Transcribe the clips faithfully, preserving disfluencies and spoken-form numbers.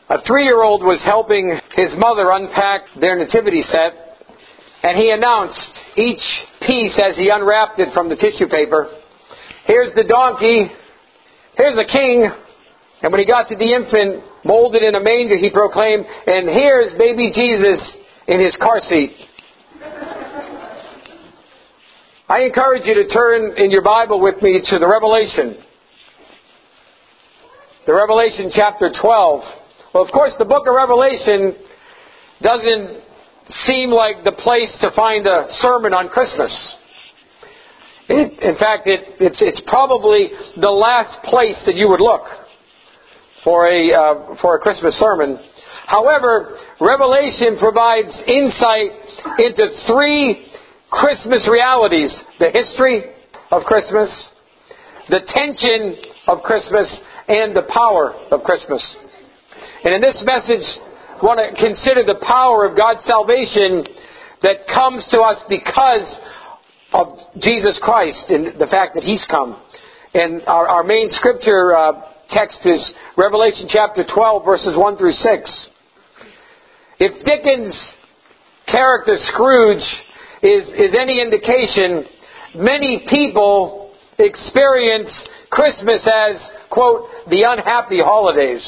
A three-year-old was helping his mother unpack their nativity set, and he announced each piece as he unwrapped it from the tissue paper. Here's the donkey, here's a king, and when he got to the infant molded in a manger, he proclaimed, and here's baby Jesus in his car seat. I encourage you to turn in your Bible with me to the Revelation. The Revelation chapter twelve. Well, of course, the book of Revelation doesn't seem like the place to find a sermon on Christmas. It, in fact, it, it's, it's probably the last place that you would look for a uh, for a Christmas sermon. However, Revelation provides insight into three Christmas realities: the history of Christmas, the tension of Christmas, and the power of Christmas. And in this message, I want to consider the power of God's salvation that comes to us because of Jesus Christ and the fact that He's come. And our, our main scripture uh, text is Revelation chapter twelve, verses one through six. If Dickens' character Scrooge is, is any indication, many people experience Christmas as, quote, the unhappy holidays.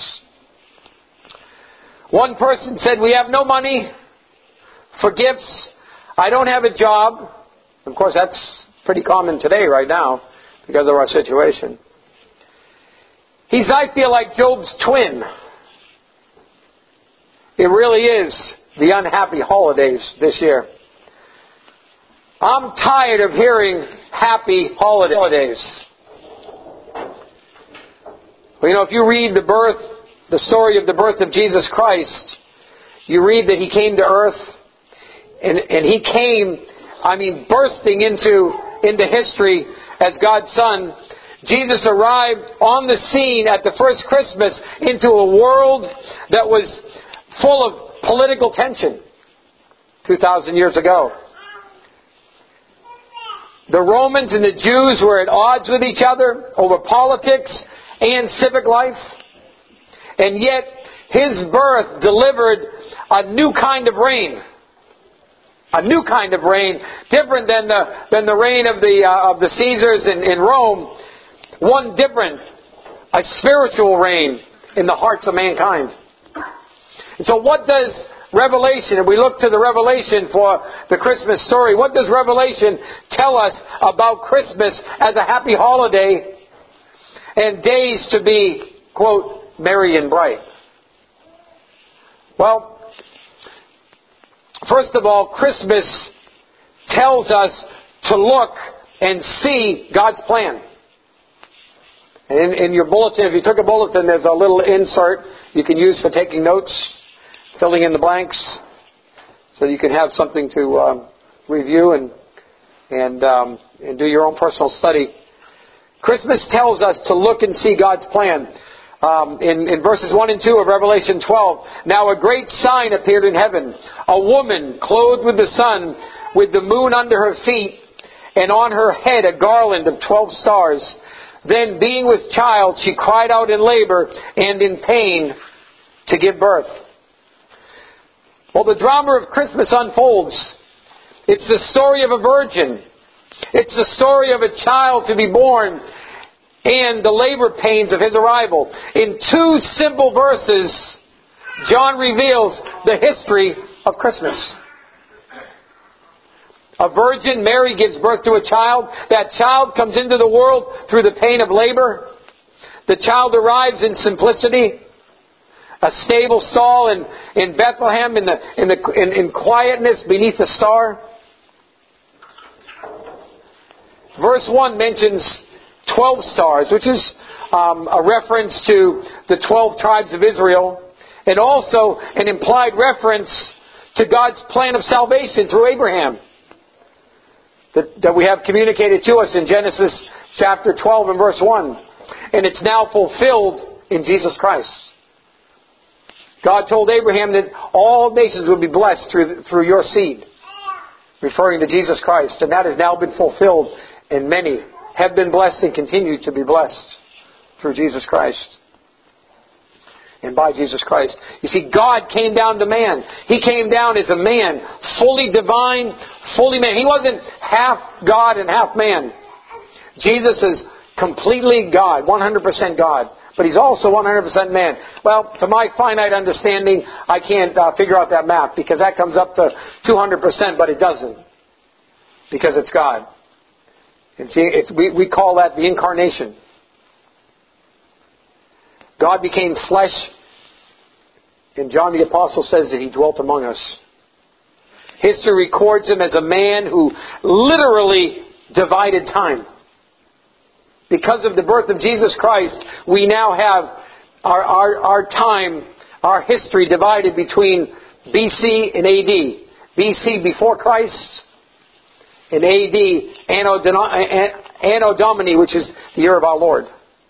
One person said, we have no money for gifts. I don't have a job. Of course, that's pretty common today right now because of our situation. He said, I feel like Job's twin. It really is the unhappy holidays this year. I'm tired of hearing happy holidays. Well, you know, if you read the birth, the story of the birth of Jesus Christ, you read that He came to earth, and, and He came, I mean, bursting into, into history as God's Son. Jesus arrived on the scene at the first Christmas into a world that was full of political tension two thousand years ago. The Romans and the Jews were at odds with each other over politics and civic life. And yet, His birth delivered a new kind of reign. A new kind of reign, different than the than the reign of the uh, of the Caesars in, in Rome. One different, a spiritual reign in the hearts of mankind. And so, what does Revelation, if we look to the Revelation for the Christmas story, what does Revelation tell us about Christmas as a happy holiday and days to be, quote, merry and bright? Well, first of all, Christmas tells us to look and see God's plan. And in, in your bulletin, if you took a bulletin, there's a little insert you can use for taking notes, filling in the blanks, so you can have something to um, review and and um, and do your own personal study. Christmas tells us to look and see God's plan. Um, in, in verses one and two of Revelation twelve, now a great sign appeared in heaven, a woman clothed with the sun, with the moon under her feet, and on her head a garland of twelve stars. Then, being with child, she cried out in labor and in pain to give birth. Well, the drama of Christmas unfolds. It's the story of a virgin. It's the story of a child to be born and the labor pains of His arrival. In two simple verses, John reveals the history of Christmas. A virgin, Mary, gives birth to a child. That child comes into the world through the pain of labor. The child arrives in simplicity. A stable stall in, in Bethlehem in, the, in, the, in, in quietness beneath the star. Verse one mentions twelve stars, which is um, a reference to the twelve tribes of Israel, and also an implied reference to God's plan of salvation through Abraham that, that we have communicated to us in Genesis chapter twelve and verse one. And it's now fulfilled in Jesus Christ. God told Abraham that all nations would be blessed through, through your seed, referring to Jesus Christ. And that has now been fulfilled, and many have been blessed and continue to be blessed through Jesus Christ. and by Jesus Christ. You see, God came down to man. He came down as a man, fully divine, fully man. He wasn't half God and half man. Jesus is completely God, one hundred percent God. But He's also one hundred percent man. Well, to my finite understanding, I can't uh, figure out that math, because that comes up to two hundred percent, but it doesn't. Because it's God. And see, it's, we, we call that the incarnation. God became flesh, and John the Apostle says that He dwelt among us. History records Him as a man who literally divided time. Because of the birth of Jesus Christ, we now have our, our, our time, our history divided between B C and A D. B C before Christ, and A D Anno, Anno Domini, which is the year of our Lord.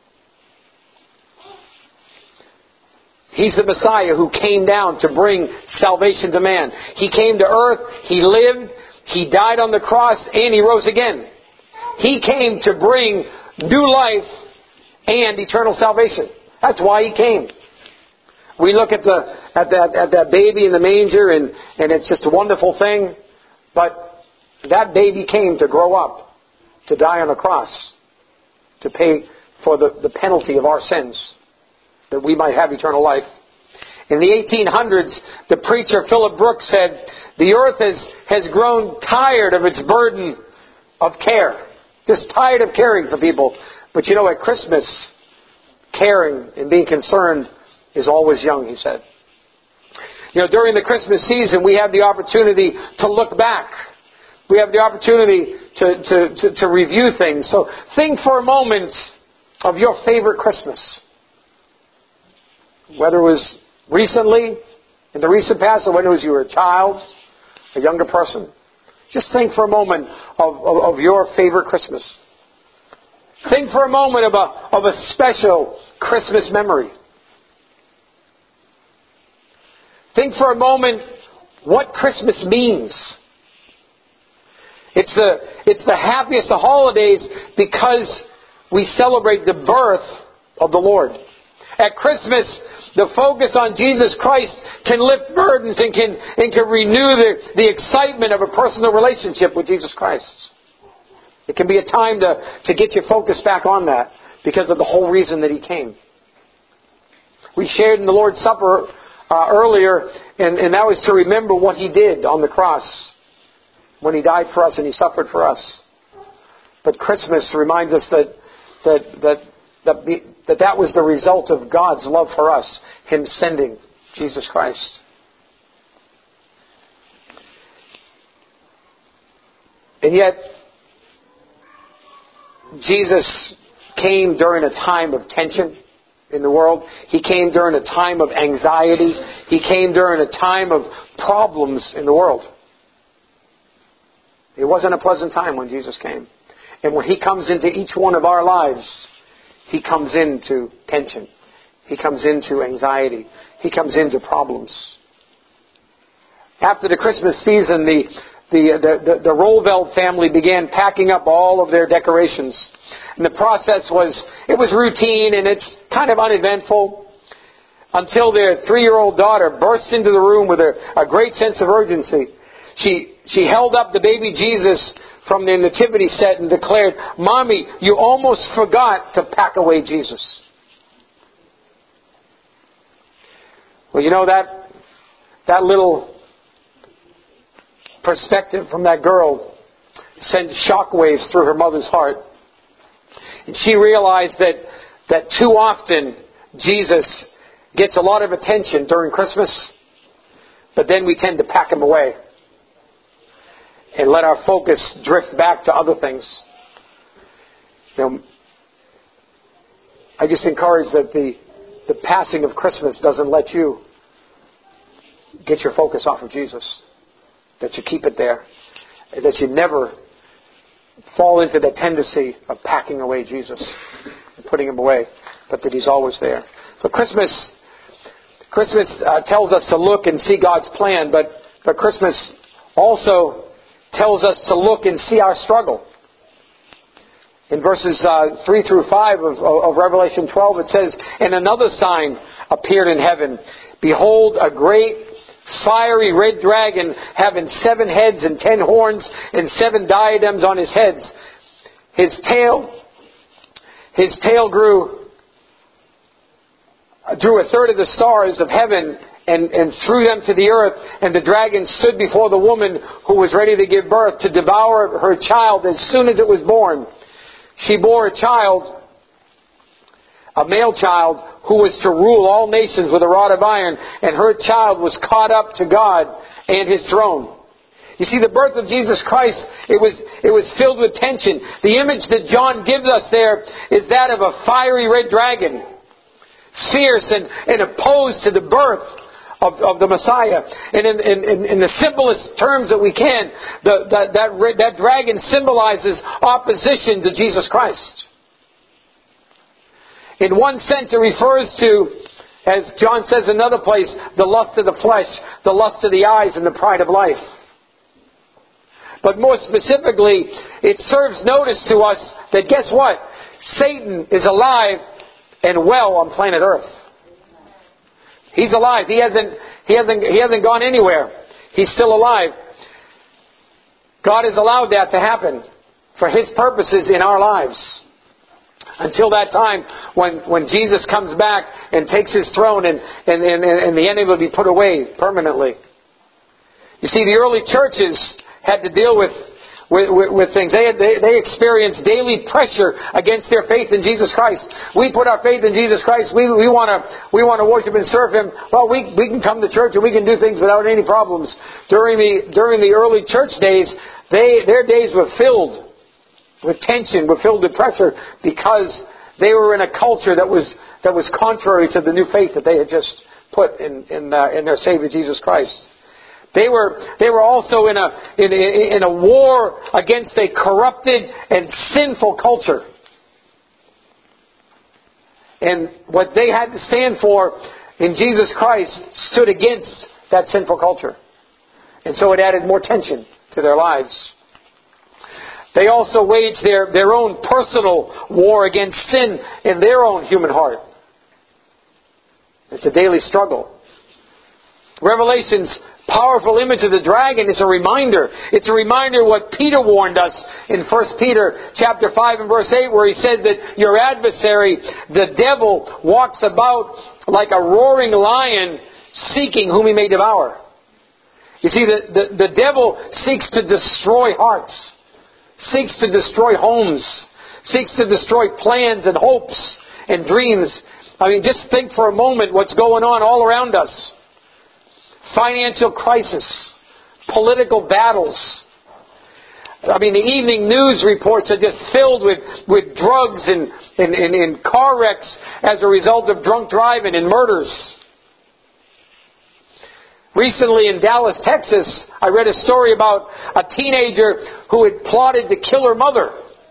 He's the Messiah who came down to bring salvation to man. He came to earth, He lived, He died on the cross, and He rose again. He came to bring new life and eternal salvation. That's why He came. We look at the at that at that baby in the manger, and, and it's just a wonderful thing. But that baby came to grow up, to die on a cross, to pay for the, the penalty of our sins, that we might have eternal life. In the eighteen hundreds, the preacher Philip Brooks said, "The earth has, has grown tired of its burden of care." Just tired of caring for people. But you know, at Christmas, caring and being concerned is always young, he said. You know, during the Christmas season, we have the opportunity to look back. We have the opportunity to, to, to, to review things. So think for a moment of your favorite Christmas. Whether it was recently, in the recent past, or when it was you were a child, a younger person. Just think for a moment of, of, of your favorite Christmas. Think for a moment of a, of a special Christmas memory. Think for a moment what Christmas means. It's the, it's the happiest of holidays because we celebrate the birth of the Lord. At Christmas, the focus on Jesus Christ can lift burdens and can, and can renew the, the excitement of a personal relationship with Jesus Christ. It can be a time to, to get your focus back on that because of the whole reason that He came. We shared in the Lord's Supper uh, earlier, and, and that was to remember what He did on the cross when He died for us and He suffered for us. But Christmas reminds us that that that That, the, that that was the result of God's love for us, Him sending Jesus Christ. And yet, Jesus came during a time of tension in the world. He came during a time of anxiety. He came during a time of problems in the world. It wasn't a pleasant time when Jesus came. And when He comes into each one of our lives, He comes into tension. He comes into anxiety. He comes into problems. After the Christmas season, the the the, the, the Rollveld family began packing up all of their decorations. And the process was, it was routine and it's kind of uneventful until their three-year-old daughter burst into the room with a, a great sense of urgency. She she held up the baby Jesus from the nativity set and declared, "Mommy, you almost forgot to pack away Jesus." Well, you know, that that little perspective from that girl sent shockwaves through her mother's heart. And she realized that, that too often Jesus gets a lot of attention during Christmas, but then we tend to pack Him away and let our focus drift back to other things. You know, I just encourage that the, the passing of Christmas doesn't let you get your focus off of Jesus. That you keep it there. That you never fall into the tendency of packing away Jesus and putting Him away, but that He's always there. So Christmas, Christmas uh, tells us to look and see God's plan, but, but Christmas also tells us to look and see our struggle. In verses uh, three through five of, of Revelation twelve, it says, "And another sign appeared in heaven. Behold, a great fiery red dragon, having seven heads and ten horns, and seven diadems on his heads. His tail, his tail grew, drew a third of the stars of heaven, and, and threw them to the earth. And the dragon stood before the woman who was ready to give birth, to devour her child as soon as it was born. She bore a child, a male child, who was to rule all nations with a rod of iron, and her child was caught up to God and His throne." You see, the birth of Jesus Christ, it was, it was filled with tension. The image that John gives us there is that of a fiery red dragon, fierce and, and opposed to the birth of, of the Messiah. And in, in, in the simplest terms that we can, the, that, that, that dragon symbolizes opposition to Jesus Christ. In one sense, it refers to, as John says in another place, the lust of the flesh, the lust of the eyes, and the pride of life. But more specifically, it serves notice to us that, guess what? Satan is alive and well on planet Earth. He's alive. He hasn't, he hasn't, he hasn't gone anywhere. He's still alive. God has allowed that to happen for His purposes in our lives. Until that time when, when Jesus comes back and takes His throne and, and, and, and the enemy will be put away permanently. You see, the early churches had to deal with, with, with, with things. They, had, they, they experienced daily pressure against their faith in Jesus Christ. We put our faith in Jesus Christ. We, we want to we want to worship and serve Him. Well, we, we can come to church and we can do things without any problems. During the, during the early church days, they, their days were filled with tension, were filled with pressure, because they were in a culture that was that was contrary to the new faith that they had just put in in, uh, in their Savior Jesus Christ. They were they were also in a in, in a war against a corrupted and sinful culture, and what they had to stand for in Jesus Christ stood against that sinful culture, and so it added more tension to their lives. They also waged their, their own personal war against sin in their own human heart. It's a daily struggle. Revelation's powerful image of the dragon is a reminder. It's a reminder what Peter warned us in First Peter chapter five and verse eight, where he said that your adversary, the devil, walks about like a roaring lion, seeking whom he may devour. You see, the, the, the devil seeks to destroy hearts, seeks to destroy homes, seeks to destroy plans and hopes and dreams. I mean, just think for a moment what's going on all around us. Financial crisis, political battles. I mean, the evening news reports are just filled with, with drugs and, and, and, and car wrecks as a result of drunk driving and murders. Recently in Dallas, Texas, I read a story about a teenager who had plotted to kill her mother.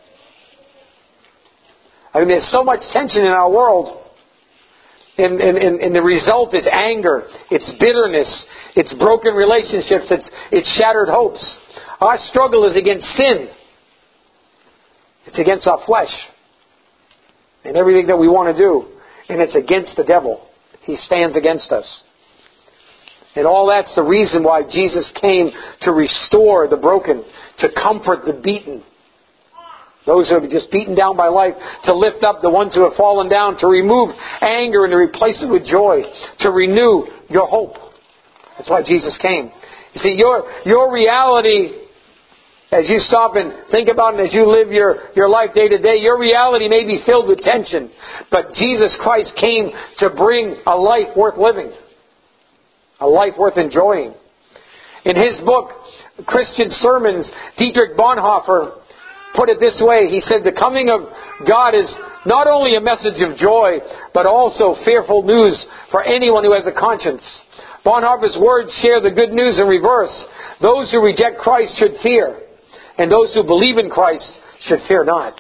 I mean, there's so much tension in our world. And, and, and, and the result is anger. It's bitterness. It's broken relationships. It's, it's shattered hopes. Our struggle is against sin. It's against our flesh. And everything that we want to do. And it's against the devil. He stands against us. And all that's the reason why Jesus came, to restore the broken, to comfort the beaten, those who are just beaten down by life, to lift up the ones who have fallen down, to remove anger and to replace it with joy, to renew your hope. That's why Jesus came. You see, your your reality, as you stop and think about it, as you live your, your life day to day, your reality may be filled with tension, but Jesus Christ came to bring a life worth living. A life worth enjoying. In his book, Christian Sermons, Dietrich Bonhoeffer put it this way. He said, the coming of God is not only a message of joy, but also fearful news for anyone who has a conscience. Bonhoeffer's words share the good news in reverse. Those who reject Christ should fear, and those who believe in Christ should fear not.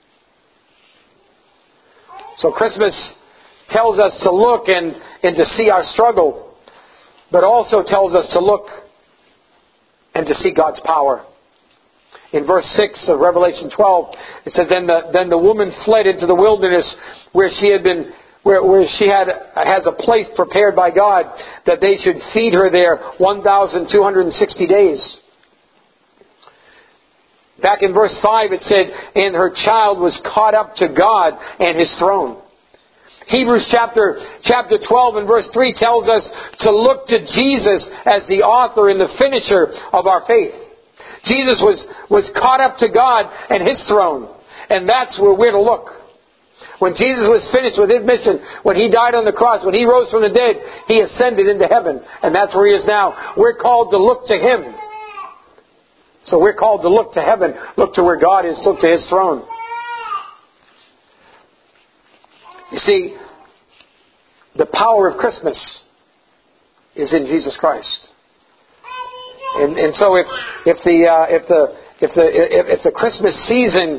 So Christmas tells us to look and, and to see our struggle, but also tells us to look and to see God's power. In verse six of Revelation twelve, it says, Then the, then the woman fled into the wilderness where she had been, where, where she had, has a place prepared by God that they should feed her there one thousand two hundred sixty days. Back in verse five it said, And her child was caught up to God and His throne. Hebrews chapter, chapter twelve and verse three tells us to look to Jesus as the author and the finisher of our faith. Jesus was, was caught up to God and His throne. And that's where we're to look. When Jesus was finished with His mission, when He died on the cross, when He rose from the dead, He ascended into heaven. And that's where He is now. We're called to look to Him. So we're called to look to heaven, look to where God is, look to His throne. You see, the power of Christmas is in Jesus Christ. And, and so if if the uh, if the if the if, if the Christmas season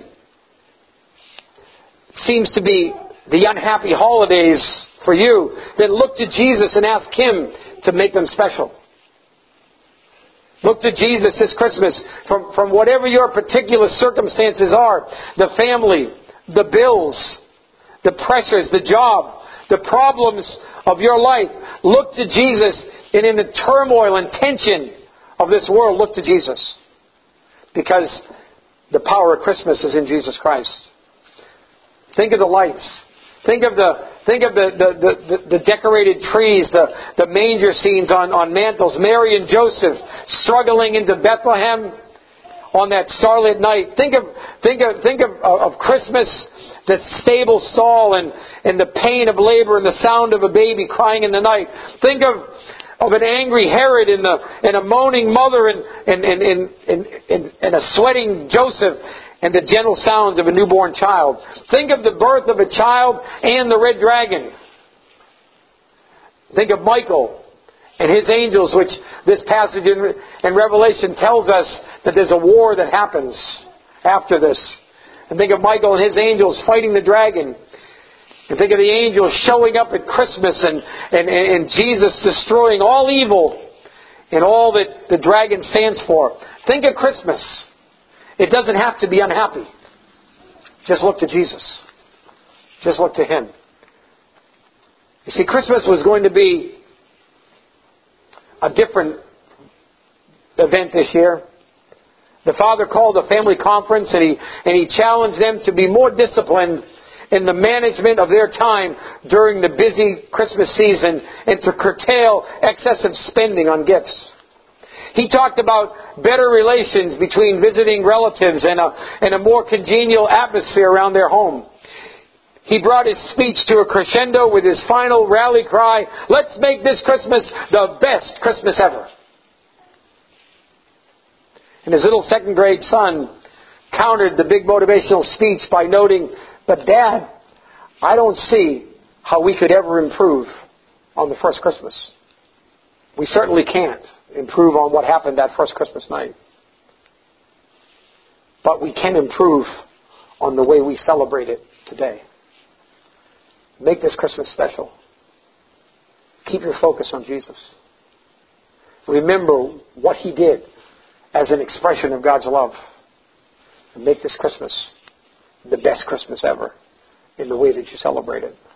seems to be the unhappy holidays for you, then look to Jesus and ask Him to make them special. Look to Jesus this Christmas from, from whatever your particular circumstances are. The family, the bills, the pressures, the job, the problems of your life. Look to Jesus, and in the turmoil and tension of this world, look to Jesus. Because the power of Christmas is in Jesus Christ. Think of the lights. Think of the think of the, the, the, the decorated trees, the, the manger scenes on, on mantles. Mary and Joseph struggling into Bethlehem on that starlit night. Think of think of think of, of Christmas, the stable stall and, and the pain of labor and the sound of a baby crying in the night. Think of of an angry Herod and, the, and a moaning mother and, and, and, and, and, and a sweating Joseph and the gentle sounds of a newborn child. Think of the birth of a child and the red dragon. Think of Michael and his angels, which this passage in, in Revelation tells us that there's a war that happens after this. And think of Michael and his angels fighting the dragon. And think of the angels showing up at Christmas and, and, and Jesus destroying all evil and all that the dragon stands for. Think of Christmas. It doesn't have to be unhappy. Just look to Jesus. Just look to Him. You see, Christmas was going to be a different event this year. The Father called a family conference and he, and he challenged them to be more disciplined in the management of their time during the busy Christmas season and to curtail excessive spending on gifts. He talked about better relations between visiting relatives and a, and a more congenial atmosphere around their home. He brought his speech to a crescendo with his final rally cry, "Let's make this Christmas the best Christmas ever." And his little second grade son countered the big motivational speech by noting, "But Dad, I don't see how we could ever improve on the first Christmas. We certainly can't improve on what happened that first Christmas night. But we can improve on the way we celebrate it today. Make this Christmas special. Keep your focus on Jesus. Remember what He did as an expression of God's love. And make this Christmas the best Christmas ever in the way that you celebrate it."